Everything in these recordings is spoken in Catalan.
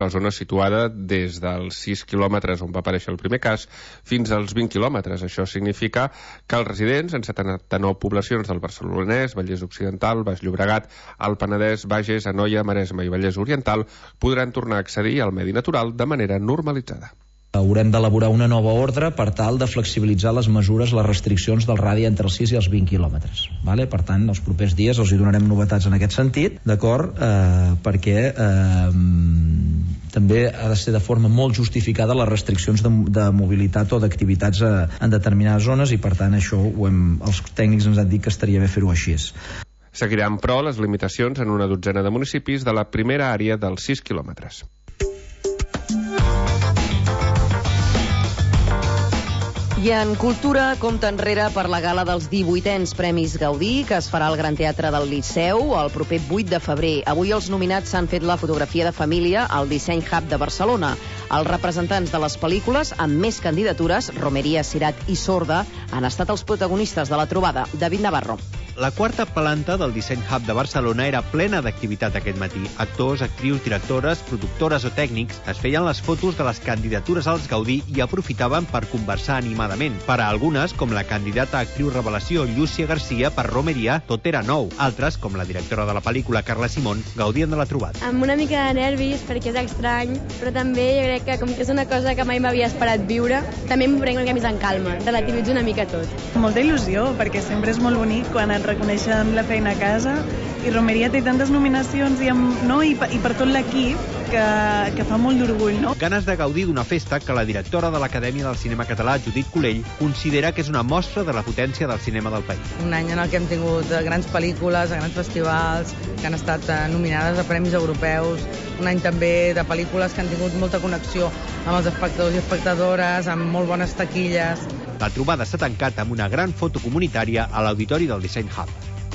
la zona situada des dels 6 quilòmetres on va aparèixer el primer cas fins als 20 quilòmetres. Això significa que els residents en 79 poblacions del Barcelonès, Vallès Occidental, Baix Llobregat, el Penedès, Bages, Anoia, Maresme i Vallès Oriental podran tornar a accedir al medi natural de manera normalitzada. Haurem d'elaborar una nova ordre per tal de flexibilitzar les mesures, les restriccions del radi entre els 6 i els 20 quilòmetres. Vale? Per tant, els propers dies els hi donarem novetats en aquest sentit, d'acord? Perquè també ha de ser de forma molt justificada les restriccions de mobilitat o d'activitats en determinades zones i, per tant, això els tècnics ens han dit que estaria bé fer-ho així. Seguiran, però, les limitacions en una dotzena de municipis de la primera àrea dels 6 quilòmetres. I en cultura, compte enrere per la gala dels 18ens Premis Gaudí, que es farà al Gran Teatre del Liceu el proper 8 de febrer. Avui els nominats s'han fet la fotografia de família al Disseny Hub de Barcelona. Els representants de les pel·lícules amb més candidatures, Romeria, Sirat i Sorda, han estat els protagonistes de la trobada. David Navarro. La quarta planta del Disseny Hub de Barcelona era plena d'activitat aquest matí. Actors, actrius, directores, productores o tècnics es feien les fotos de les candidatures als Gaudí i aprofitaven per conversar animadament. Per a algunes, com la candidata a actriu revelació Llúcia Garcia per Romeria, tot era nou. Altres, com la directora de la pel·lícula Carla Simón, gaudien de la trobada. Amb una mica de nervis, perquè és estrany, però també jo crec que com que és una cosa que mai m'havia esperat viure, també m'ho prenc una mica més en calma, relativitzo una mica tot. Molta il·lusió, perquè sempre és molt bonic quan et reconeixen la feina a casa i Romeria té tantes nominacions i per tot l'equip que fa molt d'orgull, no? Ganes de gaudir d'una festa que la directora de l'Acadèmia del Cinema Català, Judit Colell, considera que és una mostra de la potència del cinema del país. Un any en el que hem tingut grans pel·lícules, grans festivals, que han estat nominades a premis europeus, un any també de pel·lícules que han tingut molta connexió amb els espectadors i espectadores, amb molt bones taquilles. La trobada s'ha tancat amb una gran foto comunitària a l'auditori del Disseny Hub.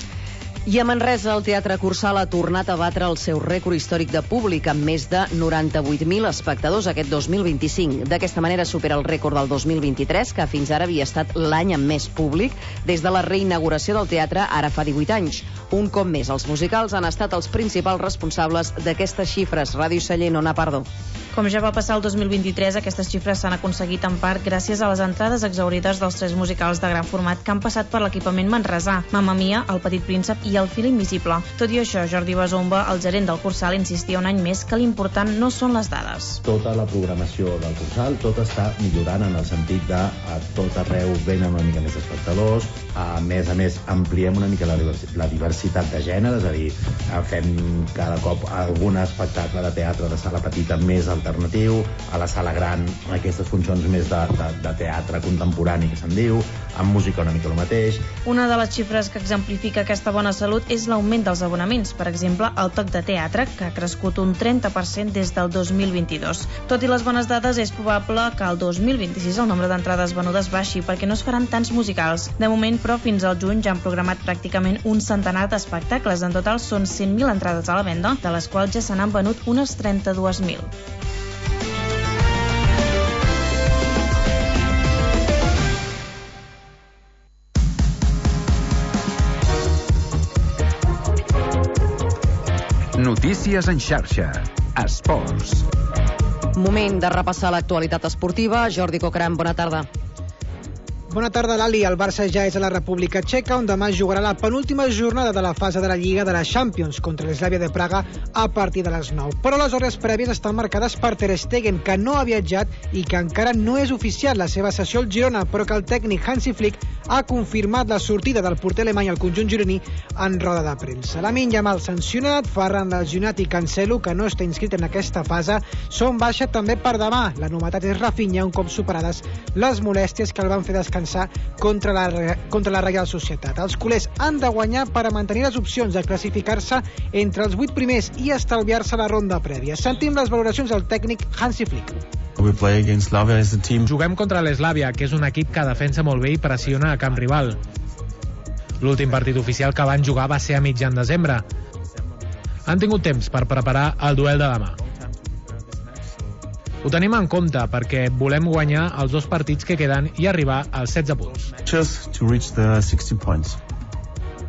I a Manresa, el Teatre Cursal ha tornat a batre el seu rècord històric de públic amb més de 98.000 espectadors aquest 2025. D'aquesta manera supera el rècord del 2023, que fins ara havia estat l'any amb més públic des de la reinauguració del teatre ara fa 18 anys. Un cop més, els musicals han estat els principals responsables d'aquestes xifres. Ràdio Sallent, Ona Pardo. Com ja va passar el 2023, aquestes xifres s'han aconseguit en part gràcies a les entrades exhaurides dels 3 musicals de gran format que han passat per l'equipament manresà, Mamma Mia, El Petit Príncep i El fil invisible. Tot i això, Jordi Basomba, el gerent del Cursal, insistia un any més que l'important no són les dades. Tota la programació del Cursal, tot està millorant en el sentit de a tot arreu venen una mica més espectadors, a més, ampliem una mica la diversitat de gèneres, és a dir, fem cada cop algun espectacle de teatre de sala petita més alternatiu, a la sala gran aquestes funcions més de teatre contemporani que se'n diu, amb música una mica el mateix. Una de les xifres que exemplifica aquesta bona salut és l'augment dels abonaments. Per exemple, el Toc de Teatre, que ha crescut un 30% des del 2022. Tot i les bones dades, és probable que el 2026 el nombre d'entrades venudes baixi perquè no es faran tants musicals. De moment, però, fins al juny ja han programat pràcticament un centenar d'espectacles. En total són 100.000 entrades a la venda, de les quals ja se n'han venut unes 32.000. Notícies en xarxa. Esports. Moment de repassar l'actualitat esportiva. Jordi Cocran, bona tarda. Bona tarda, Lali. El Barça ja és a la República Txeca, on demà jugarà la penúltima jornada de la fase de la Lliga de la Champions contra l'Slavia de Praga a partir de les 9. Però les hores prèvies estan marcades per Ter Stegen, que no ha viatjat i que encara no és oficial la seva sessió al Girona, però que el tècnic Hansi Flick ha confirmat la sortida del porter alemany al conjunt gironí en roda de premsa. Lamine Yamal sancionat, Ferran lesionat i Cancelo, que no està inscrit en aquesta fase, són baixa també per demà. La novetat és Rafinha, un cop superades les molèsties que el van fer descansar contra la Real Societat. Els culers han de guanyar per a mantenir les opcions de classificar-se entre els 8 primers i estalviar-se la ronda prèvia. Sentim les valoracions del tècnic Hansi Flick. Juguem contra l'Slavia, que és un equip que defensa molt bé i pressiona a camp rival. L'últim partit oficial que van jugar va ser a mitjan desembre. Han tingut temps per preparar el duel de demà. Ho tenim en compte perquè volem guanyar els 2 partits que queden i arribar als 16 punts.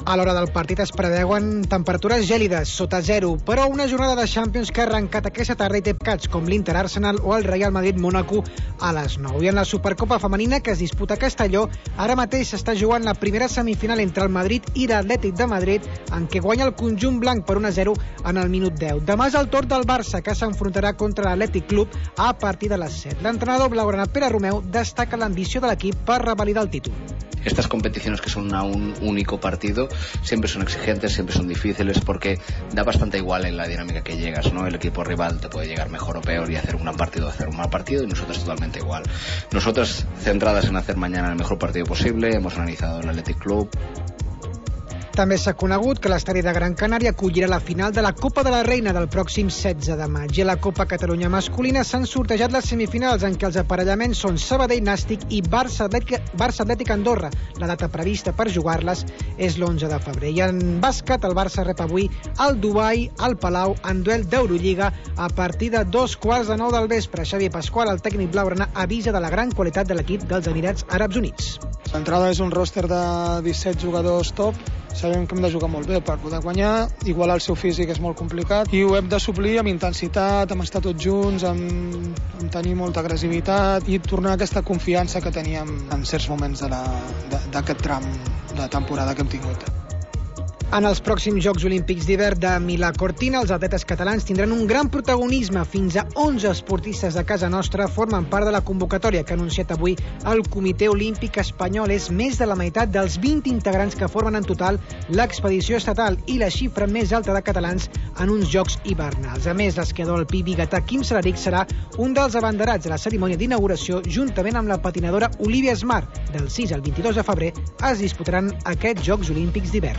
A l'hora del partit es preveuen temperatures gèlides, sota zero, però una jornada de Champions que ha arrencat aquesta tarda i té picats com l'Inter Arsenal o el Real Madrid-Mónaco a les 9. I en la Supercopa femenina que es disputa a Castelló, ara mateix s'està jugant la primera semifinal entre el Madrid i l'Atlètic de Madrid, en què guanya el conjunt blanc per 1-0 en el minut 10. Demà és el torn del Barça, que s'enfrontarà contra l'Atlètic Club a partir de les 7. L'entrenador blaugrana Pere Romeu destaca l'ambició de l'equip per revalidar el títol. Estas competiciones que son a un único partido siempre son exigentes, siempre son difíciles porque da bastante igual en la dinámica que llegas, ¿no? El equipo rival te puede llegar mejor o peor y hacer un gran partido o hacer un mal partido, y nosotros totalmente igual. Nosotros centradas en hacer mañana el mejor partido posible, hemos analizado el Athletic Club. També s'ha conegut que l'estadi de Gran Canària acollirà la final de la Copa de la Reina del pròxim 16 de maig. I a la Copa Catalunya masculina s'han sortejat les semifinals en què els aparellaments són Sabadell Nàstic i Barça Atlètic Andorra. La data prevista per jugar-les és l'11 de febrer. I en bàsquet, el Barça rep avui el Dubai al Palau en duel d'Eurolliga a partir de 2:15 del vespre. Xavi Pasqual, el tècnic blaugrana, avisa de la gran qualitat de l'equip dels Emirats Àrabs Units. L'entrada és un ròster de 17 jugadors top. Sabem que hem de jugar molt bé per poder guanyar, igualar el seu físic és molt complicat i ho hem de suplir amb intensitat, amb estar tots junts, amb tenir molta agressivitat i tornar a aquesta confiança que teníem en certs moments d'aquest tram de temporada que hem tingut. En els pròxims Jocs Olímpics d'hivern de Milà-Cortina, els atletes catalans tindran un gran protagonisme. Fins a 11 esportistes de casa nostra formen part de la convocatòria que ha anunciat avui el Comitè Olímpic Espanyol. És més de la meitat dels 20 integrants que formen en total l'expedició estatal i la xifra més alta de catalans en uns Jocs hivernals. A més, l'esquiador alpí biguetà Quim Salaric serà un dels abanderats de la cerimònia d'inauguració juntament amb la patinadora Olivia Esmar. Del 6 al 22 de febrer es disputaran aquests Jocs Olímpics d'hivern.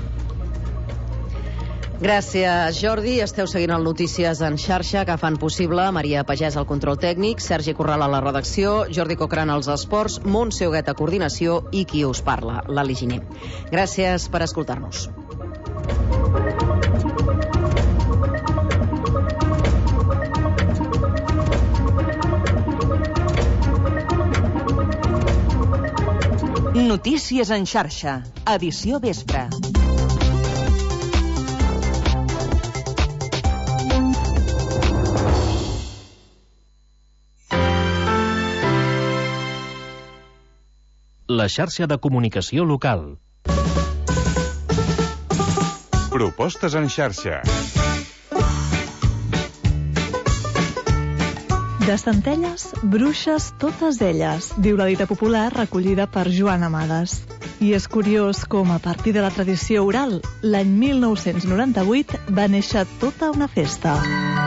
Gràcies, Jordi. Esteu seguint el Notícies en xarxa, que fan possible Maria Pagès al control tècnic, Sergi Corral a la redacció, Jordi Cocran als esports, Montse Huguet a coordinació i qui us parla, Lali Giner. Gràcies per escoltar-nos. Notícies en xarxa, edició vespre. La xarxa de comunicació local. Propostes en xarxa. De Centelles, bruixes totes elles, diu la dita popular recollida per Joan Amades. I és curiós com, a partir de la tradició oral, l'any 1998 va néixer tota una festa.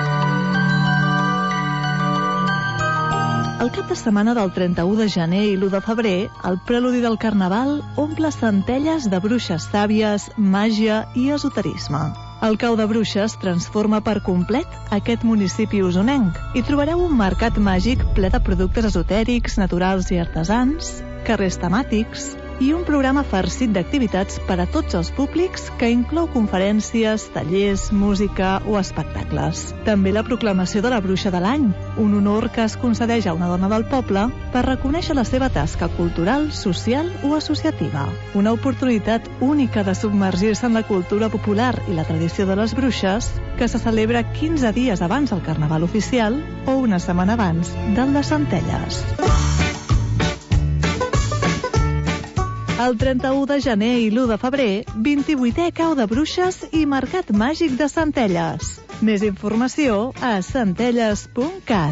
El cap de setmana del 31 de gener i l'1 de febrer, el preludi del Carnaval omple Centelles de bruixes sàvies, màgia i esoterisme. El Cau de Bruixes transforma per complet aquest municipi usonenc i trobareu un mercat màgic ple de productes esotèrics, naturals i artesans, carrers temàtics i un programa farcit d'activitats per a tots els públics que inclou conferències, tallers, música o espectacles. També la proclamació de la Bruixa de l'Any, un honor que es concedeix a una dona del poble per reconèixer la seva tasca cultural, social o associativa. Una oportunitat única de submergir-se en la cultura popular i la tradició de les bruixes, que se celebra 15 dies abans del Carnaval oficial o una setmana abans del de Centelles. El 31 de gener i l'1 de febrer, 28è Cau de Bruixes i Mercat Màgic de Centelles. Més informació a centelles.cat.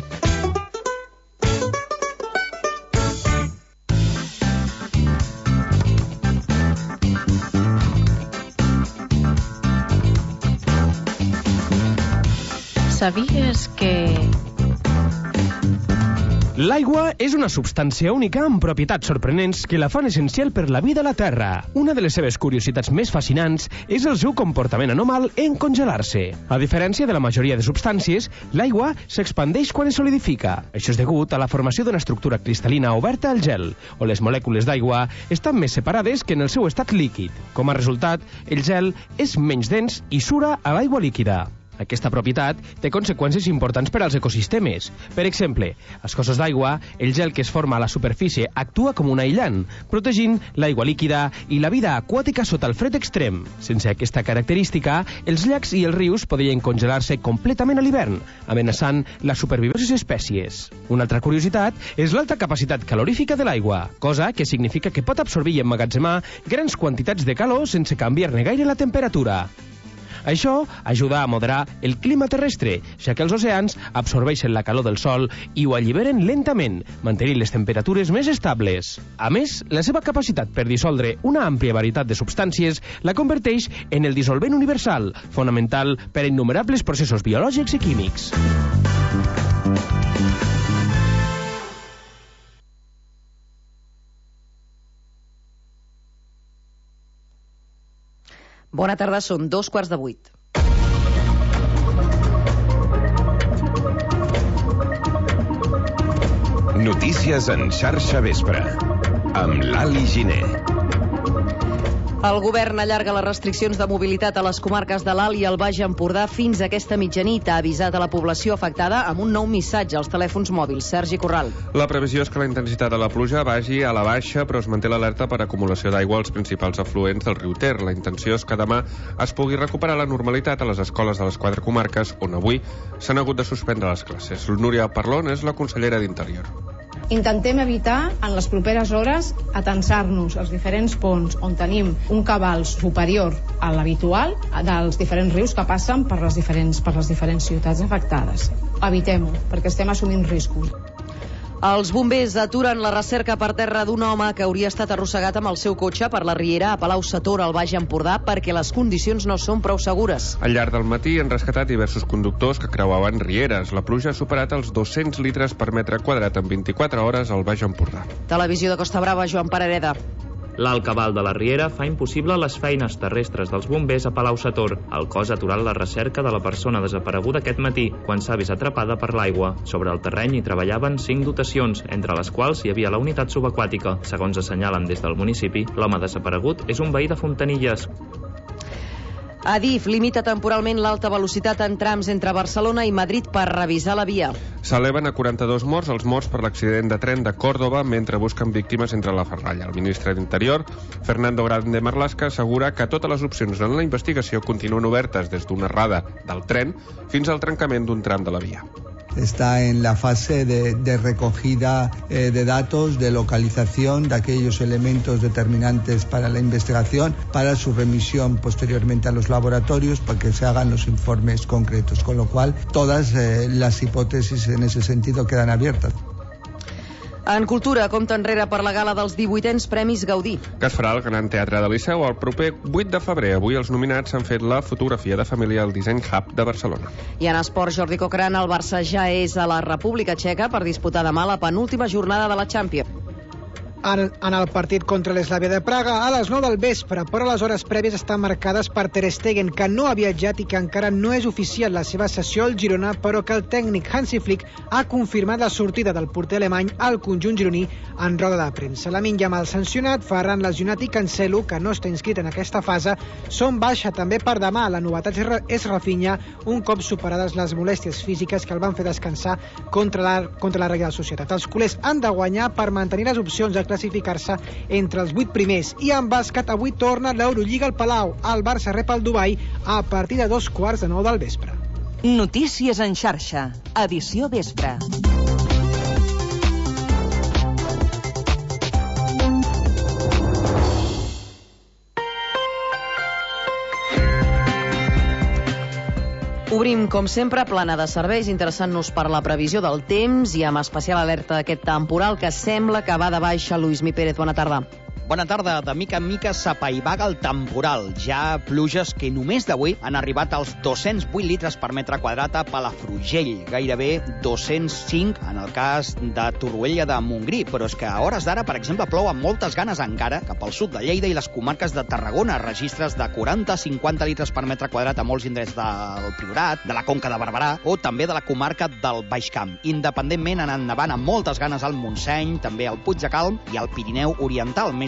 Sabies que... L'aigua és una substància única amb propietats sorprenents que la fan essencial per la vida a la Terra. Una de les seves curiositats més fascinants és el seu comportament anòmal en congelar-se. A diferència de la majoria de substàncies, l'aigua s'expandeix quan es solidifica. Això és degut a la formació d'una estructura cristal·lina oberta al gel, on les molècules d'aigua estan més separades que en el seu estat líquid. Com a resultat, el gel és menys dens i sura a l'aigua líquida. Aquesta propietat té conseqüències importants per als ecosistemes. Per exemple, als cossos d'aigua, el gel que es forma a la superfície actua com un aïllant, protegint l'aigua líquida i la vida aquàtica sota el fred extrem. Sense aquesta característica, els llacs i els rius podrien congelar-se completament a l'hivern, amenaçant la supervivència de espècies. Una altra curiositat és l'alta capacitat calorífica de l'aigua, cosa que significa que pot absorbir i emmagatzemar grans quantitats de calor sense canviar-ne gaire la temperatura. Això ajuda a moderar el clima terrestre, ja que els oceans absorbeixen la calor del sol i ho alliberen lentament, mantenint les temperatures més estables. A més, la seva capacitat per dissoldre una àmplia varietat de substàncies la converteix en el dissolvent universal, fonamental per a innumerables processos biològics i químics. Bona tarda, són 7:45. Notícies en xarxa vespre, amb l'Ali Giner. El govern allarga les restriccions de mobilitat a les comarques de l'Alt i el Baix Empordà fins a aquesta mitjanit. Ha avisat a la població afectada amb un nou missatge als telèfons mòbils. Sergi Corral. La previsió és que la intensitat de la pluja vagi a la baixa, però es manté l'alerta per acumulació d'aigua als principals afluents del riu Ter. La intenció és que demà es pugui recuperar la normalitat a les escoles de les 4 comarques, on avui s'han hagut de suspendre les classes. Núria Parlon és la consellera d'Interior. Intentem evitar, en les properes hores, atensar-nos als diferents ponts on tenim un cabal superior a l'habitual dels diferents rius que passen per les diferents ciutats afectades. Evitem-ho, perquè estem assumint riscos. Els bombers aturen la recerca per terra d'un home que hauria estat arrossegat amb el seu cotxe per la riera a Palau-sator, al Baix Empordà, perquè les condicions no són prou segures. Al llarg del matí han rescatat diversos conductors que creuaven rieres. La pluja ha superat els 200 litres per metre quadrat en 24 hores al Baix Empordà. Televisió de Costa Brava, Joan Parereda. L'alt cabal de la riera fa impossible les feines terrestres dels bombers a Palau-sator. El cos ha aturat la recerca de la persona desapareguda aquest matí, quan s'ha vist atrapada per l'aigua. Sobre el terreny hi treballaven 5 dotacions, entre les quals hi havia la unitat subaquàtica. Segons assenyalen des del municipi, l'home desaparegut és un veí de Fontanilles. Adif limita temporalment l'alta velocitat en trams entre Barcelona i Madrid per revisar la via. S'eleven a 42 morts els morts per l'accident de tren de Còrdova mentre busquen víctimes entre la ferralla. El ministre d'Interior, Fernando Grande Marlaska, assegura que totes les opcions en la investigació continuen obertes des d'una errada del tren fins al trencament d'un tram de la via. Está en la fase de recogida de datos, de localización de aquellos elementos determinantes para la investigación, para su remisión posteriormente a los laboratorios para que se hagan los informes concretos, con lo cual todas las hipótesis en ese sentido quedan abiertas. En cultura, compte enrere per la gala dels 18ens Premis Gaudí. Que es farà al Gran Teatre de Liceu el proper 8 de febrer. Avui els nominats han fet la fotografia de família al Design Hub de Barcelona. I en esport, Jordi Cochran, el Barça ja és a la República Txeca per disputar demà la penúltima jornada de la Champions. En el partit contra l'Eslavia de Praga a les 9 del vespre, però les hores prèvies estan marcades per Ter Stegen, que no ha viatjat i que encara no és oficial la seva sessió al Girona, però que el tècnic Hansi Flick ha confirmat la sortida del porter alemany al conjunt gironí en roda de premsa. Lamine Yamal sancionat, Ferran lesionat i Cancelo, que no està inscrit en aquesta fase, són baixa també per demà. La novetat és Rafinha, un cop superades les molèsties físiques que el van fer descansar contra la Reial Societat. Els culers han de guanyar per mantenir les opcions de classificar-se entre els 8 primers. I en bàsquet, avui torna l'Eurolliga al Palau. El Barça rep el Dubai a partir de 9:15 del vespre. Notícies en xarxa, edició vespre. Obrim, com sempre, plana de serveis, interessant-nos per la previsió del temps i amb especial alerta d'aquest temporal que sembla que va de baixa. Lluís Mi Pérez, bona tarda. Bona tarda. De mica en mica s'apaivaga el temporal. Ja pluges que només d'avui han arribat als 208 litres per metre quadrat a Palafrugell, gairebé 205 en el cas de Torroella de Montgrí, però és que a hores d'ara, per exemple, plou amb moltes ganes encara cap al sud de Lleida i les comarques de Tarragona, registres de 40-50 litres per metre quadrat a molts indrets del Priorat, de la Conca de Barberà o també de la comarca del Baix Camp. Independentment, han anat nevant amb moltes ganes al Montseny, també al Puig de Calm i al Pirineu Oriental, més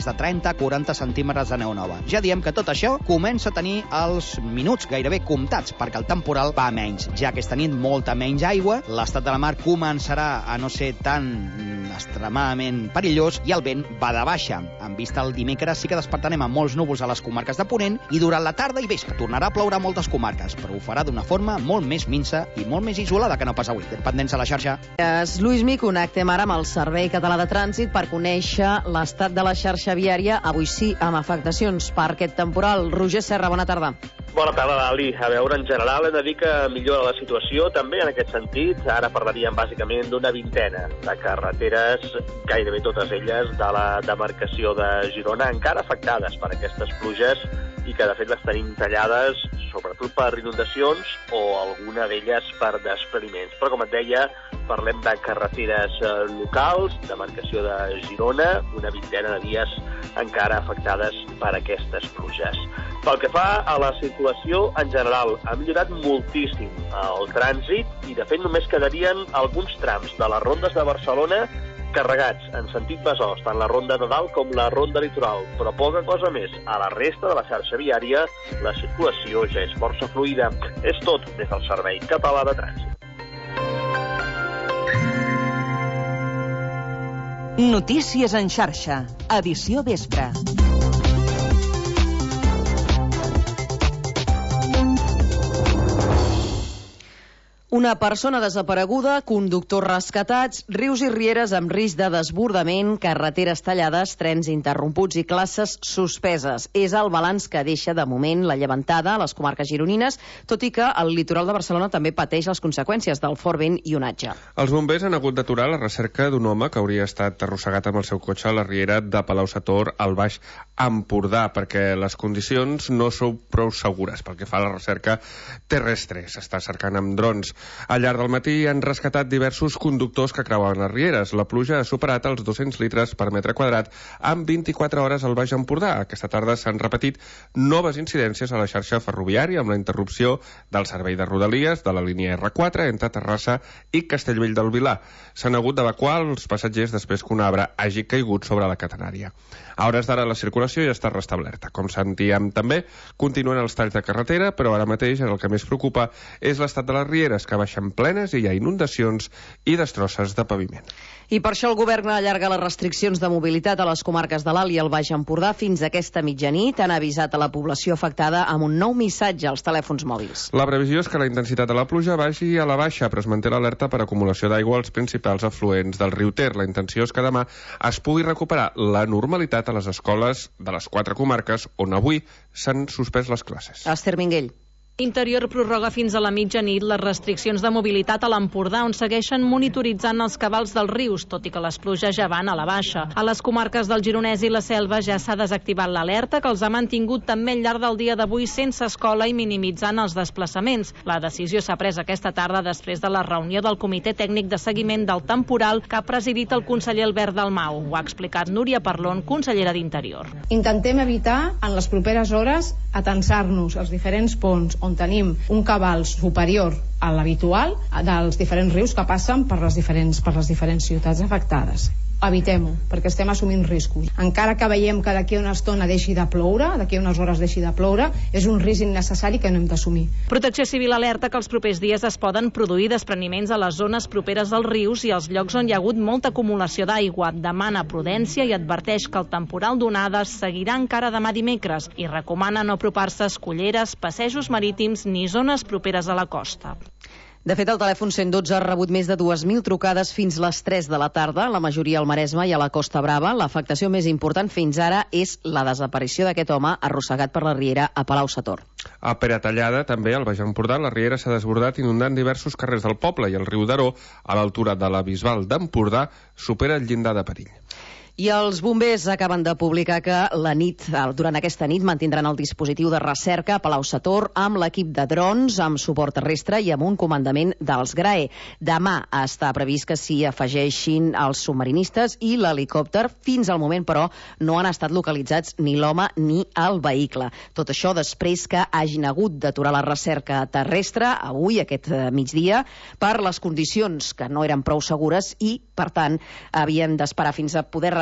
de 30-40 centímetres de neu nova. Ja diem que tot això comença a tenir els minuts gairebé comptats, perquè el temporal va a menys. Ja aquesta nit molta menys aigua, l'estat de la mar començarà a no ser tan extremadament perillós i el vent va de baixa. En vista al dimecres sí que despertarem amb molts núvols a les comarques de Ponent i durant la tarda i vespre tornarà a ploure a moltes comarques, però ho farà d'una forma molt més minsa i molt més isolada que no pas avui. Pendents a la xarxa. Luismi, connectem ara amb el Servei Català de Trànsit per conèixer l'estat de la xarxa viària, avui sí, amb afectacions per aquest temporal. Roger Serra, bona tarda. Bona tarda, Dali. A veure, en general hem de dir que millora la situació, també en aquest sentit. Ara parlaríem bàsicament d'una vintena de carreteres, gairebé totes elles de la demarcació de Girona, encara afectades per aquestes pluges i que de fet les tenim tallades sobretot per inundacions o alguna d'elles per despreniments. Però com et deia, parlem de carreteres locals, demarcació de Girona, una vintena de vies encara afectades per aquestes pluges. Pel que fa a la circulació, en general, ha millorat moltíssim el trànsit i, de fet, només quedarien alguns trams de les rondes de Barcelona carregats en sentit Besòs, tant la ronda de Dalt com la ronda litoral, però poca cosa més. A la resta de la xarxa viària, la circulació ja és força fluida. És tot des del Servei Català de Trànsit. Notícies en xarxa, edició vespre. Una persona desapareguda, conductors rescatats, rius i rieres amb risc de desbordament, carreteres tallades, trens interromputs i classes suspeses. És el balanç que deixa de moment la llevantada a les comarques gironines, tot i que el litoral de Barcelona també pateix les conseqüències del fort vent i onatge. Els bombers han hagut d'aturar la recerca d'un home que hauria estat arrossegat amb el seu cotxe a la riera de Palau-sator al Baix Empordà, perquè les condicions no són prou segures pel que fa a la recerca terrestre. S'està cercant amb drons. Al llarg del matí han rescatat diversos conductors que creuen les rieres. La pluja ha superat els 200 litres per metre quadrat en 24 hores al Baix Empordà. Aquesta tarda s'han repetit noves incidències a la xarxa ferroviària amb la interrupció del servei de Rodalies de la línia R4 entre Terrassa i Castellvell del Vilar. S'han hagut d'evacuar els passatgers després que un arbre hagi caigut sobre la catenària. A hores d'ara la circulació ja està restablerta. Com sentíem també, continuen els talls de carretera, però ara mateix el que més preocupa és l'estat de les rieres, que baixen plenes i hi ha inundacions i destrosses de paviment. I per això el govern allarga les restriccions de mobilitat a les comarques de l'Alt i el Baix Empordà fins a aquesta mitjanit. Han avisat a la població afectada amb un nou missatge als telèfons mòbils. La previsió és que la intensitat de la pluja vagi a la baixa, però es manté l'alerta per acumulació d'aigua als principals afluents del riu Ter. La intenció és que demà es pugui recuperar la normalitat a les escoles de les 4 comarques on avui s'han suspès les classes. Esther Minguell. Interior prorroga fins a la mitjanit les restriccions de mobilitat a l'Empordà, on segueixen monitoritzant els cabals dels rius, tot i que les pluges ja van a la baixa. A les comarques del Gironès i la Selva ja s'ha desactivat l'alerta, que els ha mantingut també al llarg del dia d'avui sense escola i minimitzant els desplaçaments. La decisió s'ha pres aquesta tarda després de la reunió del Comitè Tècnic de Seguiment del Temporal que ha presidit el conseller Albert Dalmau. Ho ha explicat Núria Parlon, consellera d'Interior. Intentem evitar en les properes hores atensar-nos als diferents ponts on tenim un cabal superior a l'habitual dels diferents rius que passen per les diferents ciutats afectades. Evitem-ho, perquè estem assumint riscos. Encara que veiem que d'aquí a una estona deixi de ploure, d'aquí a unes hores deixi de ploure, és un risc innecessari que no hem d'assumir. Protecció Civil alerta que els propers dies es poden produir despreniments a les zones properes als rius i als llocs on hi ha hagut molta acumulació d'aigua. Demana prudència i adverteix que el temporal d'onades seguirà encara demà dimecres i recomana no apropar-se a escolleres, passejos marítims ni zones properes a la costa. De fet, el telèfon 112 ha rebut més de 2.000 trucades fins les 3 de la tarda, la majoria al Maresme i a la Costa Brava. L'afectació més important fins ara és la desaparició d'aquest home arrossegat per la riera a Palau-sator. A Peratallada, també, al Baix Empordà, la riera s'ha desbordat inundant diversos carrers del poble i el riu Daró, a l'altura de la Bisbal d'Empordà, supera el llindar de perill. I els bombers acaben de publicar que durant aquesta nit mantindran el dispositiu de recerca a Palau-sator amb l'equip de drons, amb suport terrestre i amb un comandament dels GRAE. Demà està previst que s'hi afegeixin els submarinistes i l'helicòpter. Fins al moment, però, no han estat localitzats ni l'home ni el vehicle. Tot això després que hagin hagut d'aturar la recerca terrestre avui, aquest migdia, per les condicions que no eren prou segures i, per tant, havien d'esperar fins a poder reprendre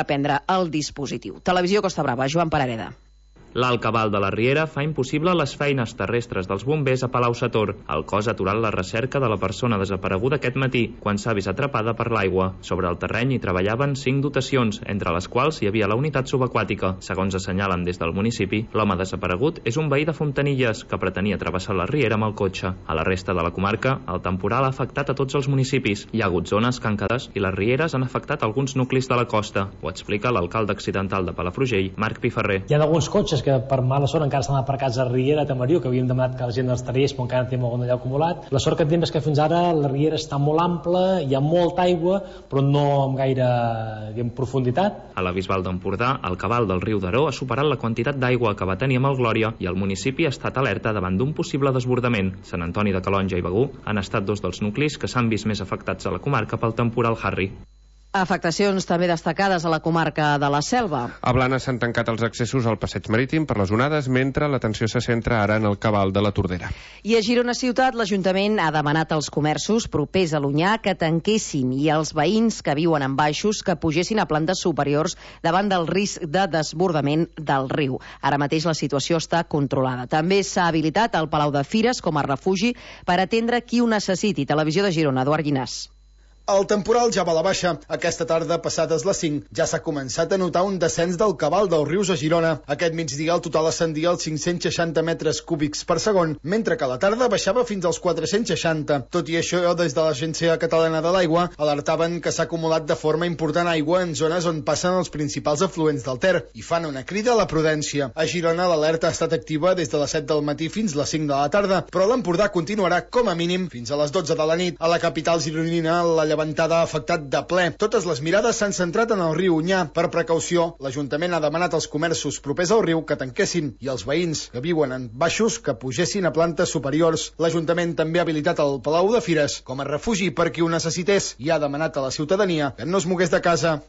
prendre el dispositiu. Televisió Costa Brava, Joan Parareda. L'alt cabal de la Riera fa impossible les feines terrestres dels bombers a Palau-sator. El cos ha aturat la recerca de la persona desapareguda aquest matí, quan s'ha vist atrapada per l'aigua. Sobre el terreny hi treballaven 5 dotacions, entre les quals hi havia la unitat subaquàtica. Segons assenyalen des del municipi, l'home desaparegut és un veí de Fontanilles que pretenia travessar la Riera amb el cotxe. A la resta de la comarca, el temporal ha afectat a tots els municipis. Hi ha hagut zones càncades i les rieres han afectat alguns nuclis de la costa. Ho explica l'alcalde accidental de Palafrugell, Marc Piferrer. Hi ha alguns cotxes que per mala sort encara estan aparcats a Riera, a Tamariu, que havíem demanat que la gent els tragués, però encara tenim algun allà acumulat. La sort que tenim és que fins ara la Riera està molt ampla, hi ha molta aigua, però no amb gaire profunditat. A la Bisbal d'Empordà, el cabal del riu Daró ha superat la quantitat d'aigua que va tenir amb el Glòria i el municipi ha estat alerta davant d'un possible desbordament. Sant Antoni de Calonja i Begur han estat dos dels nuclis que s'han vist més afectats a la comarca pel temporal Harry. Afectacions també destacades a la comarca de la Selva. A Blanes s'han tancat els accessos al passeig marítim per les onades, mentre l'atenció se centra ara en el cabal de la Tordera. I a Girona Ciutat, l'Ajuntament ha demanat als comerços propers a l'Onyar que tanquessin i als veïns que viuen en baixos que pugessin a plantes superiors davant del risc de desbordament del riu. Ara mateix la situació està controlada. També s'ha habilitat el Palau de Fires com a refugi per atendre qui ho necessiti. Televisió de Girona, Eduard Guinàs. El temporal ja va a la baixa. Aquesta tarda, passades les 5, ja s'ha començat a notar un descens del cabal dels rius a Girona. Aquest migdia el total ascendia als 560 metres cúbics per segon, mentre que a la tarda baixava fins als 460. Tot i això, des de l'Agència Catalana de l'Aigua alertaven que s'ha acumulat de forma important aigua en zones on passen els principals afluents del Ter i fan una crida a la prudència. A Girona l'alerta ha estat activa des de les 7 del matí fins les 5 de la tarda, però l'Empordà continuarà com a mínim fins a les 12 de la nit. A la capital gironina, la llevantada ha afectat de ple. Totes les mirades s'han centrat en el riu Onyar. Per precaució, l'Ajuntament ha demanat als comerços propers al riu que tanquessin i als veïns que viuen en baixos que pugessin a plantes superiors. L'Ajuntament també ha habilitat el Palau de Fires com a refugi per qui ho necessités i ha demanat a la ciutadania que no es mogués de casa.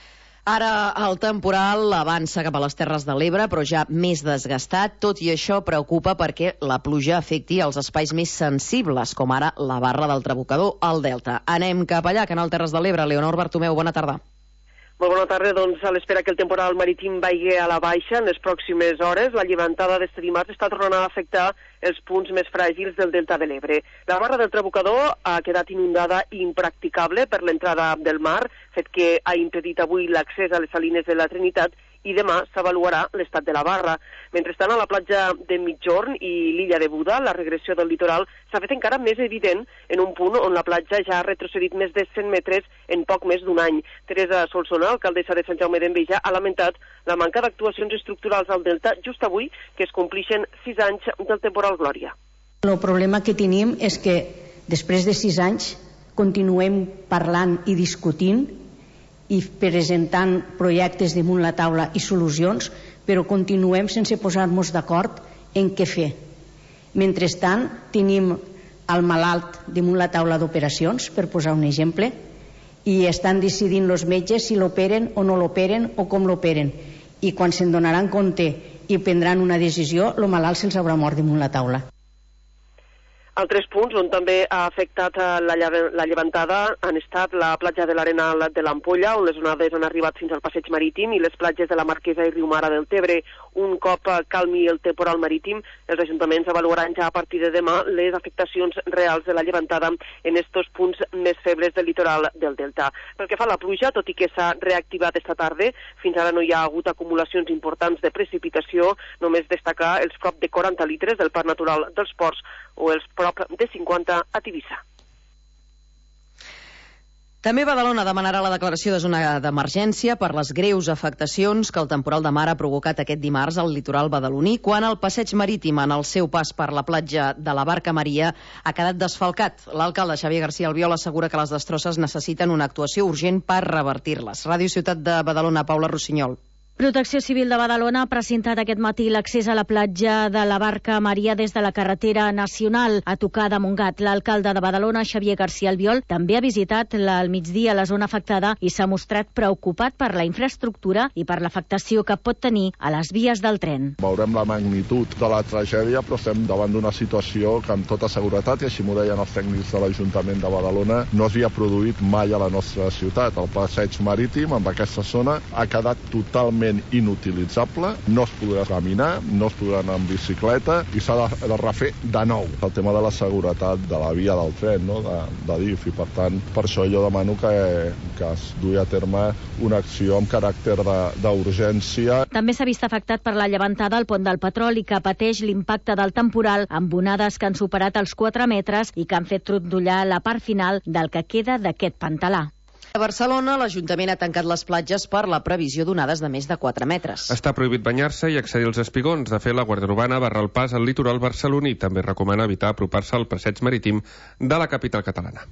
Ara el temporal avança cap a les Terres de l'Ebre, però ja més desgastat. Tot i això preocupa perquè la pluja afecti els espais més sensibles, com ara la barra del Trabucador al Delta. Anem cap allà, Canal Terres de l'Ebre. Leonor Bartomeu, bona tarda. Molt bona tarda. Doncs a l'espera que el temporal marítim vagi a la baixa en les pròximes hores, la llevantada d'este dimarts està tornant a afectar els punts més fràgils del Delta de l'Ebre. La barra del Trabucador ha quedat inundada i impracticable per l'entrada del mar, fet que ha impedit avui l'accés a les salines de la Trinitat i demà s'avaluarà l'estat de la barra. Mentrestant, a la platja de Migjorn i l'illa de Buda, la regressió del litoral s'ha fet encara més evident en un punt on la platja ja ha retrocedit més de 100 metres en poc més d'un any. Teresa Solsona, alcaldessa de Sant Jaume d'Enveja, ha lamentat la manca d'actuacions estructurals al Delta just avui, que es complixen 6 anys del temporal Glòria. El problema que tenim és que després de 6 anys continuem parlant i discutint i presentant projectes damunt la taula i solucions, però continuem sense posar-nos d'acord en què fer. Mentrestant, tenim el malalt damunt la taula d'operacions, per posar un exemple, i estan decidint els metges si l'operen o no l'operen o com l'operen. I quan se'n donaran compte i prendran una decisió, el malalt se'ls haurà mort damunt la taula. Altres punts on també ha afectat la llevantada han estat la platja de l'Arenal de l'Ampolla, on les onades han arribat fins al passeig marítim, i les platges de la Marquesa i Riumara del Tebre. Un cop calmi el temporal marítim, els ajuntaments avaluaran ja a partir de demà les afectacions reals de la llevantada en estos punts més febles del litoral del Delta. Pel que fa a la pluja, tot i que s'ha reactivat esta tarda, fins ara no hi ha hagut acumulacions importants de precipitació, només destacar els prop de 40 litres del Parc Natural dels Ports o els prop de 50 a Tivissa. També Badalona demanarà la declaració de zona d'emergència per les greus afectacions que el temporal de mar ha provocat aquest dimarts al litoral badaloní, quan el passeig marítim en el seu pas per la platja de la Barca Maria ha quedat desfalcat. L'alcalde Xavier García Albiol assegura que les destrosses necessiten una actuació urgent per revertir-les. Ràdio Ciutat de Badalona, Paula Rossinyol. Protecció Civil de Badalona ha presentat aquest matí l'accés a la platja de la Barca Maria des de la carretera nacional a tocar de Montgat. L'alcalde de Badalona, Xavier García Albiol, també ha visitat al migdia la zona afectada i s'ha mostrat preocupat per la infraestructura i per l'afectació que pot tenir a les vies del tren. Veurem la magnitud de la tragèdia, però estem davant d'una situació que amb tota seguretat, i així m'ho deien els tècnics de l'Ajuntament de Badalona, no s'havia produït mai a la nostra ciutat. El passeig marítim amb aquesta zona ha quedat totalment inutilitzable, no es podrà caminar, no es podrà anar amb bicicleta i s'ha de refer de nou. El tema de la seguretat de la via del tren, no? de DIF, i per tant, per això jo demano que es dugui a terme una acció amb caràcter d'urgència. També s'ha vist afectat per la llevantada al pont del Petroli, que pateix l'impacte del temporal amb onades que han superat els 4 metres i que han fet trontollar la part final del que queda d'aquest pantalà. A Barcelona, l'Ajuntament ha tancat les platges per la previsió d'onades de més de 4 metres. Està prohibit banyar-se i accedir als espigons. De fet, la Guàrdia Urbana barra el pas al litoral barceloní i també recomana evitar apropar-se al passeig marítim de la capital catalana.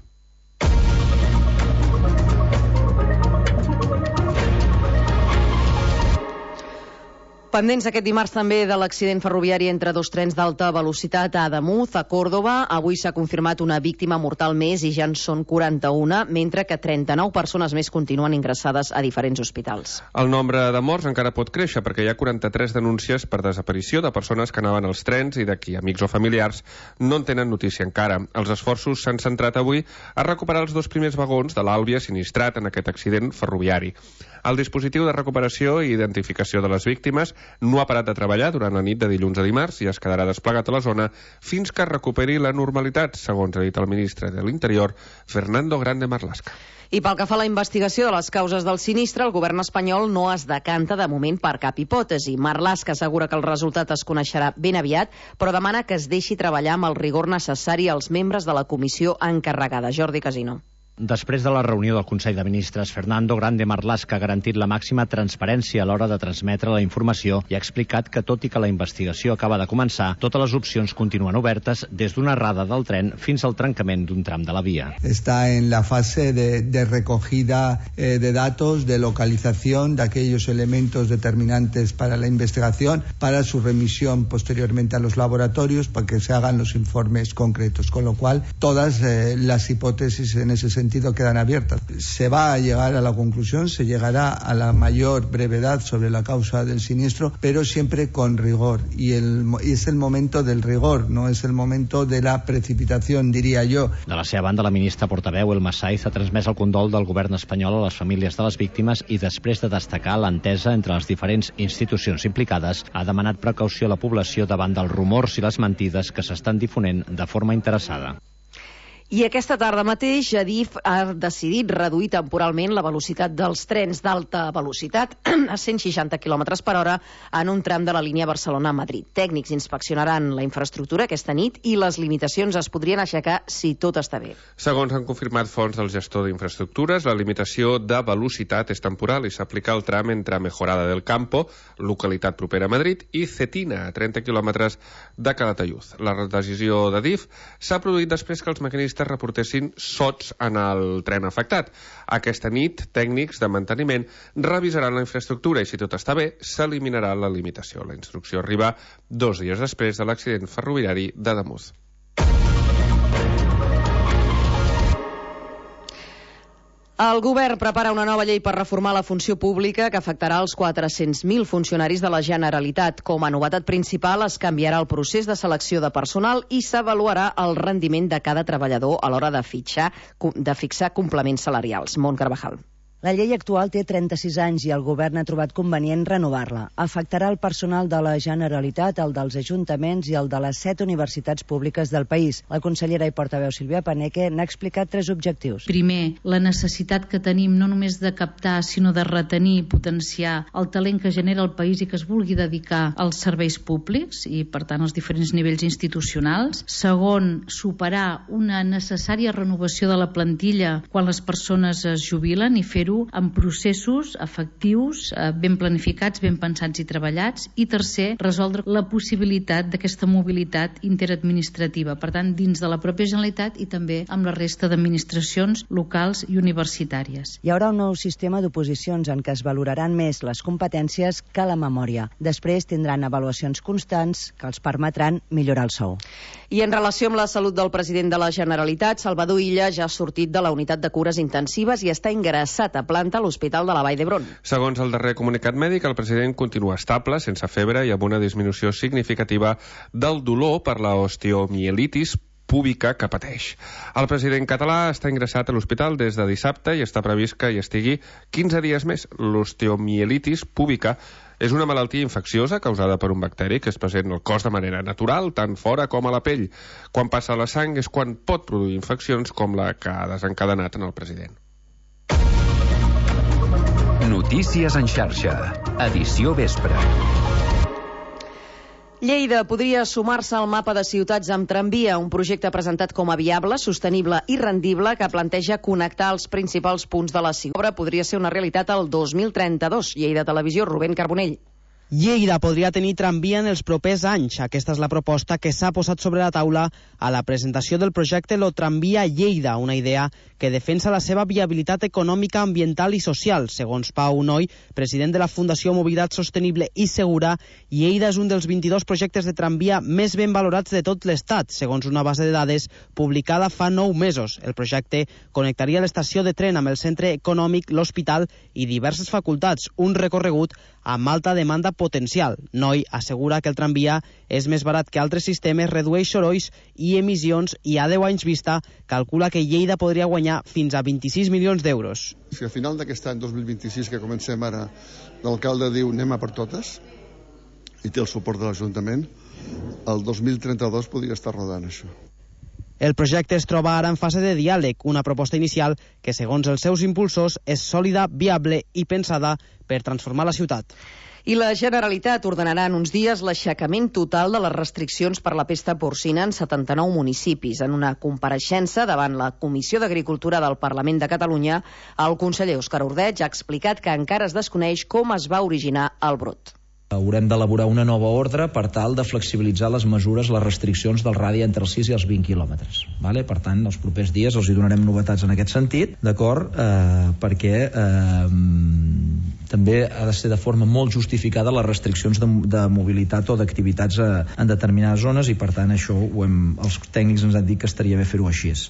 Pendents aquest dimarts també de l'accident ferroviari entre dos trens d'alta velocitat a Ademuz, a Còrdova. Avui s'ha confirmat una víctima mortal més i ja en són 41, mentre que 39 persones més continuen ingressades a diferents hospitals. El nombre de morts encara pot créixer perquè hi ha 43 denúncies per desaparició de persones que anaven als trens i de qui amics o familiars no en tenen notícia encara. Els esforços s'han centrat avui a recuperar els 2 primers vagons de l'Àlvia sinistrat en aquest accident ferroviari. El dispositiu de recuperació i identificació de les víctimes no ha parat de treballar durant la nit de dilluns a dimarts i es quedarà desplegat a la zona fins que es recuperi la normalitat, segons ha dit el ministre de l'Interior, Fernando Grande Marlaska. I pel que fa a la investigació de les causes del sinistre, el govern espanyol no es decanta de moment per cap hipòtesi. Marlaska assegura que el resultat es coneixerà ben aviat, però demana que es deixi treballar amb el rigor necessari als membres de la comissió encarregada. Jordi Casino. Després de la reunió del Consell de Ministres, Fernando Grande Marlaska ha garantit la màxima transparència a l'hora de transmetre la informació i ha explicat que, tot i que la investigació acaba de començar, totes les opcions continuen obertes des d'una errada del tren fins al trencament d'un tram de la vía. Está en la fase de recogida de datos, de localización de aquellos elementos determinantes para la investigación, para su remisión posteriormente a los laboratorios para que se hagan los informes concretos, con lo cual todas las hipótesis en ese sentido quedan abiertas. Se va a llegar a la conclusión, se llegará a la mayor brevedad sobre la causa del siniestro, pero siempre con rigor. Y es el momento del rigor, no es el momento de la precipitación, diría yo. De la seva banda, la ministra portaveu, Elma Saiz, ha transmès el condol del govern espanyol a les famílies de les víctimes i, després de destacar l'entesa entre les diferents institucions implicades, ha demanat precaució a la població davant dels rumors i les mentides que s'estan difonent de forma interessada. I aquesta tarda mateix, Adif ha decidit reduir temporalment la velocitat dels trens d'alta velocitat a 160 km per hora en un tram de la línia Barcelona-Madrid. Tècnics inspeccionaran la infraestructura aquesta nit i les limitacions es podrien aixecar si tot està bé. Segons han confirmat fonts del gestor d'infraestructures, la limitació de velocitat és temporal i s'aplica al tram entre Mejorada del Campo, localitat propera a Madrid, i Cetina, a 30 quilòmetres de Calatayud. La decisió d'Adif s'ha produït després que els maquinistes reportessin sots en el tren afectat. Aquesta nit, tècnics de manteniment revisaran la infraestructura i, si tot està bé, s'eliminarà la limitació. La instrucció arriba 2 dies després de l'accident ferroviari d'Ademuz. El govern prepara una nova llei per reformar la funció pública que afectarà els 400.000 funcionaris de la Generalitat. Com a novetat principal, es canviarà el procés de selecció de personal i s'avaluarà el rendiment de cada treballador a l'hora de fixar complements salarials. Mont Carvajal. La llei actual té 36 anys i el govern ha trobat convenient renovar-la. Afectarà el personal de la Generalitat, el dels ajuntaments i el de les 7 universitats públiques del país. La consellera i portaveu Sílvia Paneque n'ha explicat 3 objectius. Primer, la necessitat que tenim no només de captar, sinó de retenir i potenciar el talent que genera el país i que es vulgui dedicar als serveis públics i, per tant, als diferents nivells institucionals. Segon, superar una necessària renovació de la plantilla quan les persones es jubilen i fer-ho fer-ho amb processos efectius, ben planificats, ben pensats i treballats, i tercer, resoldre la possibilitat d'aquesta mobilitat interadministrativa, per tant, dins de la pròpia Generalitat i també amb la resta d'administracions locals i universitàries. Hi haurà un nou sistema d'oposicions en què es valoraran més les competències que la memòria. Després tindran avaluacions constants que els permetran millorar el sou. I en relació amb la salut del president de la Generalitat, Salvador Illa ja ha sortit de la unitat de cures intensives i està ingressat a planta a l'Hospital de la Vall d'Hebron. Segons el darrer comunicat mèdic, el president continua estable, sense febre i amb una disminució significativa del dolor per la osteomielitis púbica que pateix. El president català està ingressat a l'hospital des de dissabte i està previst que hi estigui 15 dies més. L'osteomielitis púbica és una malaltia infecciosa causada per un bacteri que és present al cos de manera natural, tant fora com a la pell. Quan passa a la sang és quan pot produir infeccions com la que ha desencadenat en el president. Notícies en xarxa. Edició vespre. Lleida podria sumar-se al mapa de ciutats amb tramvia, un projecte presentat com a viable, sostenible i rendible que planteja connectar els principals punts de la ciutat. L'obra podria ser una realitat el 2032. Lleida Televisió, Rubén Carbonell. Lleida podria tenir tramvia en els propers anys. Aquesta és la proposta que s'ha posat sobre la taula a la presentació del projecte Lo Tramvia Lleida, una idea que defensa la seva viabilitat econòmica, ambiental i social. Segons Pau Noi, president de la Fundació Mobilitat Sostenible i Segura, Lleida és un dels 22 projectes de tramvia més ben valorats de tot l'Estat, segons una base de dades publicada fa 9 mesos. El projecte connectaria l'estació de tren amb el centre econòmic, l'hospital i diverses facultats, un recorregut amb alta demanda potencial. Noi assegura que el tramvia és més barat que altres sistemes, redueix sorolls i emissions i a 10 anys vista calcula que Lleida podria guanyar fins a 26 milions d'euros. Si al final d'aquest any 2026 que comencem ara, l'alcalde diu anem a per totes i té el suport de l'Ajuntament, el 2032 podria estar rodant això. El projecte es troba ara en fase de diàleg, una proposta inicial que, segons els seus impulsors, és sòlida, viable i pensada per transformar la ciutat. I la Generalitat ordenarà en uns dies l'aixecament total de les restriccions per la pesta porcina en 79 municipis. En una compareixença davant la Comissió d'Agricultura del Parlament de Catalunya, el conseller Òscar Ordeig ha explicat que encara es desconeix com es va originar el brot. Haurem d'elaborar una nova ordre per tal de flexibilitzar les mesures, les restriccions del radi entre els 6 i els 20 quilòmetres. Vale? Per tant, els propers dies els hi donarem novetats en aquest sentit, d'acord? Perquè també ha de ser de forma molt justificada les restriccions de mobilitat o d'activitats en determinades zones i, per tant, això els tècnics ens han dit que estaria bé fer-ho així.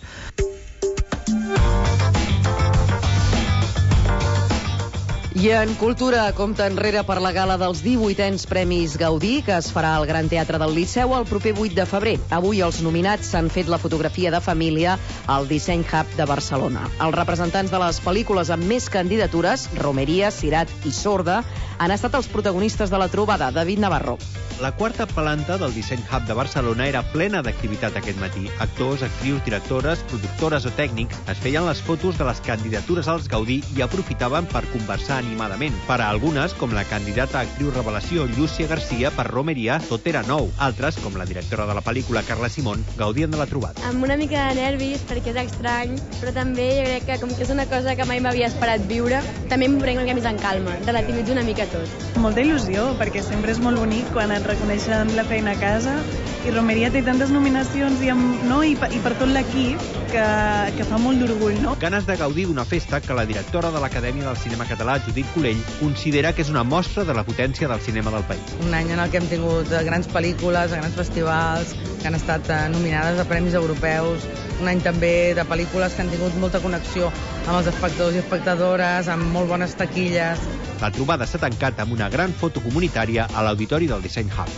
I en cultura, compta enrere per la gala dels 18ens Premis Gaudí, que es farà al Gran Teatre del Liceu el proper 8 de febrer. Avui els nominats s'han fet la fotografia de família al Disseny Hub de Barcelona. Els representants de les pel·lícules amb més candidatures, Romeria, Sirat i Sorda, han estat els protagonistes de la trobada. David Navarro. La quarta planta del Disseny Hub de Barcelona era plena d'activitat aquest matí. Actors, actrius, directores, productores o tècnics es feien les fotos de les candidatures als Gaudí i aprofitaven per conversar animadament. Per a algunes, com la candidata a actriu revelació Llúcia Garcia per Romeria, tot era nou. Altres, com la directora de la pel·lícula Carla Simón, gaudien de la trobada. Amb una mica de nervis, perquè és estrany, però també jo crec que com que és una cosa que mai m'havia esperat viure, també m'ho prenc una mica més en calma, relativitzo una mica tot. Molta il·lusió, perquè sempre és molt bonic quan et reconeixen la feina a casa i Romeria té tantes nominacions i per tot l'equip que fa molt d'orgull, no? Ganes de gaudir d'una festa que la directora de l'Acadèmia del Cinema Català, Judit Colell, considera que és una mostra de la potència del cinema del país. Un any en el que hem tingut grans pel·lícules, grans festivals, que han estat nominades a premis europeus, un any també de pel·lícules que han tingut molta connexió amb els espectadors i espectadores, amb molt bones taquilles. La trobada s'ha tancat amb una gran foto comunitària a l'auditori del Disseny Hub.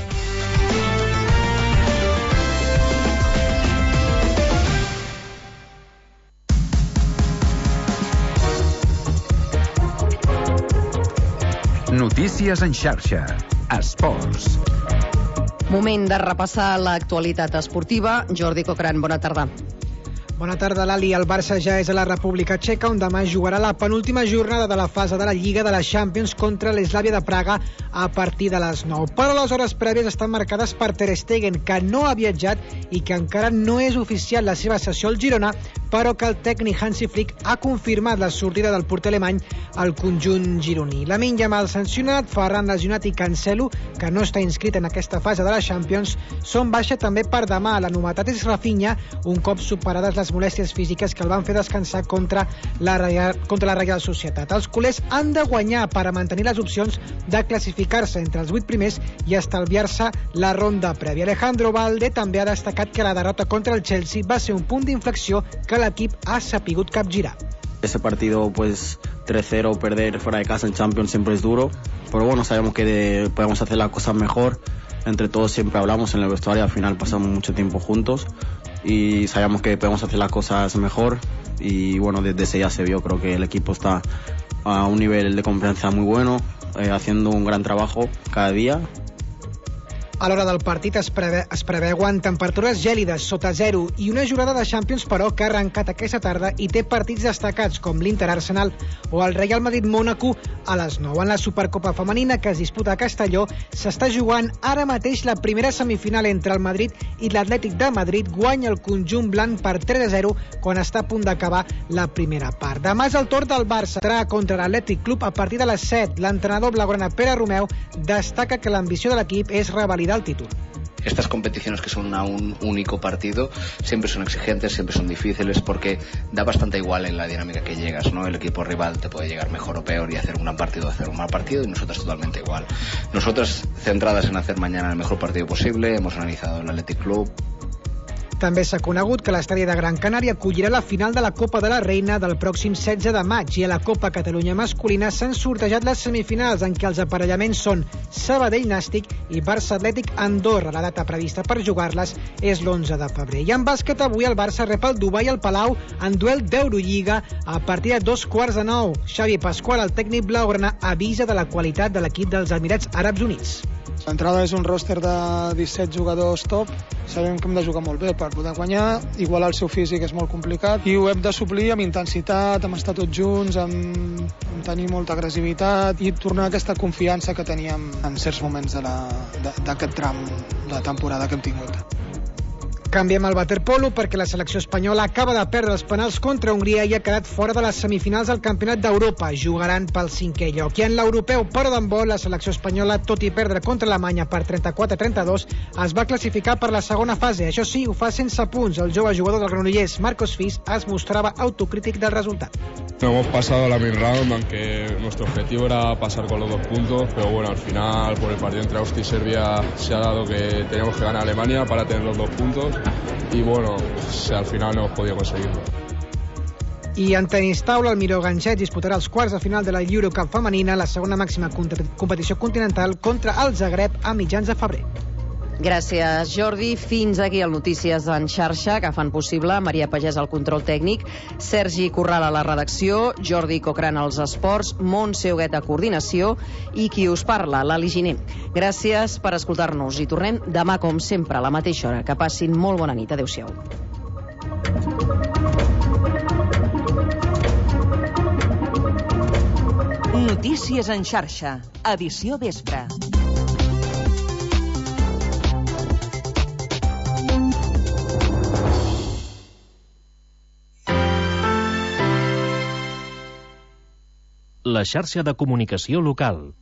Notícies en xarxa. Esports. Moment de repassar l'actualitat esportiva. Jordi Cochrane, bona tarda. Bona tarda, Lali. El Barça ja és a la República Txeca, on demà jugarà la penúltima jornada de la fase de la Lliga de la Champions contra l'Eslàvia de Praga a partir de les 9. Però les hores prèvies estan marcades per Ter Stegen, que no ha viatjat i que encara no és oficial la seva cessió al Girona però que el tècnic Hansi Flick ha confirmat la sortida del porter alemany al conjunt gironí. Lamine Yamal sancionat, Ferran lesionat i Cancelo, que no està inscrit en aquesta fase de la Champions, són baixa també per demà. La novetat és Rafinha, un cop superades les molèsties físiques que el van fer descansar contra la Real Societat. Els culers han de guanyar per a mantenir les opcions de classificar-se entre els 8 primers i estalviar-se la ronda prèvia. Alejandro Balde també ha destacat que la derrota contra el Chelsea va ser un punt d'inflexió que l'equip ha sapigut capgirar. Ese partido, pues 3-0, perder fuera de casa en Champions siempre es duro, pero bueno, sabemos que podemos hacer las cosas mejor. Entre todos siempre hablamos en el vestuario, al final pasamos mucho tiempo juntos y sabíamos que podemos hacer las cosas mejor y bueno, desde ese ya se vio. Creo que el equipo está a un nivel de confianza muy bueno, haciendo un gran trabajo cada día. A l'hora del partit es preveuen temperatures gèlides sota 0 i una jornada de Champions, però, que ha arrencat aquesta tarda i té partits destacats com l'Inter-Arsenal o el Real Madrid-Mónaco a les 9. En la Supercopa Femenina, que es disputa a Castelló, s'està jugant ara mateix la primera semifinal entre el Madrid i l'Atlètic de Madrid. Guanya el conjunt blanc per 3-0 quan està a punt d'acabar la primera part. Demà és el torn del Barça contra l'Atlètic Club a partir de les 7. L'entrenador blaugrana Pere Romeu destaca que l'ambició de l'equip és revalidar el títol. Estas competiciones que son a un único partido siempre son exigentes, siempre son difíciles porque da bastante igual en la dinámica que llegas, ¿no? El equipo rival te puede llegar mejor o peor y hacer un gran partido o hacer un mal partido, y nosotros totalmente igual. Nosotros centradas en hacer mañana el mejor partido posible, hemos analizado el Athletic Club. També s'ha conegut que l'estadi de Gran Canària acollirà la final de la Copa de la Reina del pròxim 16 de maig, i a la Copa Catalunya masculina s'han sortejat les semifinals en què els aparellaments són Sabadell Nàstic i Barça Atlètic Andorra. La data prevista per jugar-les és l'11 de febrer. I en bàsquet, avui el Barça rep el Dubai al Palau en duel d'Eurolliga a partir de 2:15. Xavi Pasqual, el tècnic blaugrana, avisa de la qualitat de l'equip dels Emirats Àrabs Units. L'entrada és un roster de 17 jugadors top. Sabem que hem de jugar molt bé per poder guanyar. Igualar el seu físic és molt complicat i ho hem de suplir amb intensitat, amb estar tots junts, amb tenir molta agressivitat i tornar a aquesta confiança que teníem en certs moments d'aquest tram de temporada que hem tingut. Canviem al waterpolo perquè la selecció espanyola acaba de perdre els penals contra Hongria i ha quedat fora de les semifinals del Campionat d'Europa. Jugaran pel 5è lloc. I en l'europeu però d'handbol, la selecció espanyola, tot i perdre contra Alemanya per 34-32, es va classificar per la segona fase. Això sí, ho fa sense punts. El jove jugador del Granollers, Marcos Fis, es mostrava autocrític del resultat. No hemos pasado la main round, aunque nuestro objetivo era pasar con los 2 puntos, pero bueno, al final por el partido entre Austria y Serbia se ha dado que teníamos que ganar a Alemania para tener los 2 puntos y bueno, pues, al final no hemos podido conseguirlo. I en tenis taula, el Miró Ganget disputarà els quarts de final de la Eurocup femenina, la segona màxima competició continental, contra el Zagreb a mitjans de febrer. Gràcies, Jordi. Fins aquí el Notícies en xarxa, que fan possible Maria Pagès al control tècnic, Sergi Corral a la redacció, Jordi Cocran als esports, Montse Huguet a coordinació i qui us parla, l'Ali Giner. Gràcies per escoltar-nos i tornem demà, com sempre, a la mateixa hora. Que passin molt bona nit. Adéu-siau. Notícies en xarxa, edició vespre. La xarxa de comunicació local.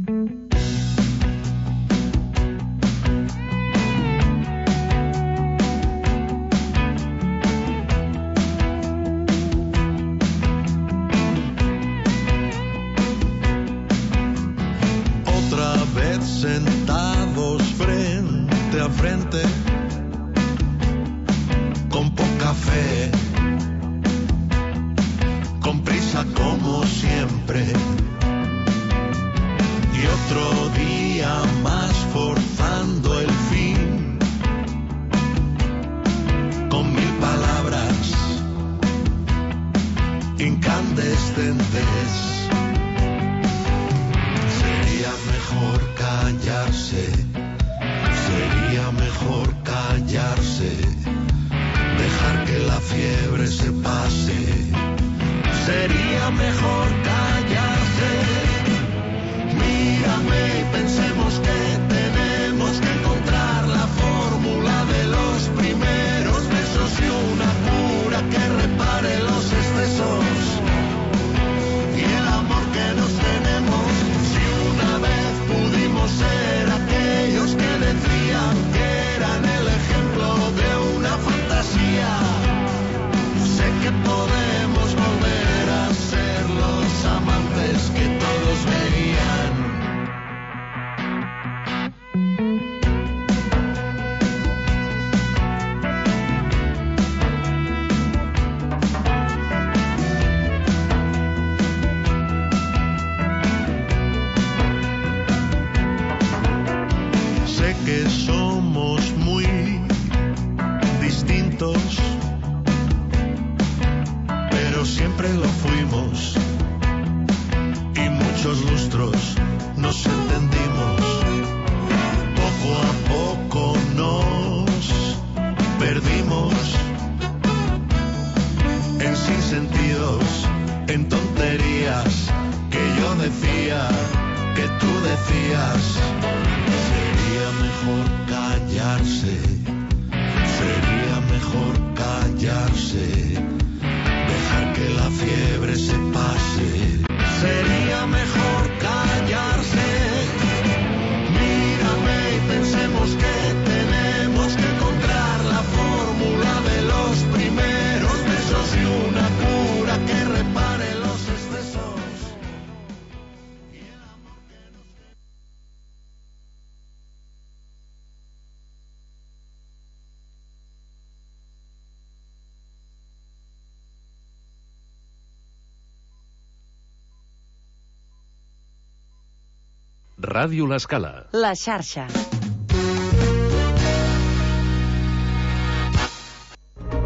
Otra vez sentados frente a frente, con poca fe, con prisa como siempre, y otro día más forzando el fin, con 1000 palabras incandescentes. Sería mejor callarse, sería mejor callarse, dejar que la fiebre se pase. Sería mejor callarse. Mírame y pensemos que tenemos que encontrar la fórmula de los primeros besos y una cura que repare en tonterías que yo decía, que tú decías. Sería mejor callarse, sería mejor callarse, dejar que la fiebre se pase. Sería mejor callarse. Mírame y pensemos que tenemos que encontrar la fórmula de los primeros besos y una cura que repare los excesos. Ràdio L'Escala. La xarxa.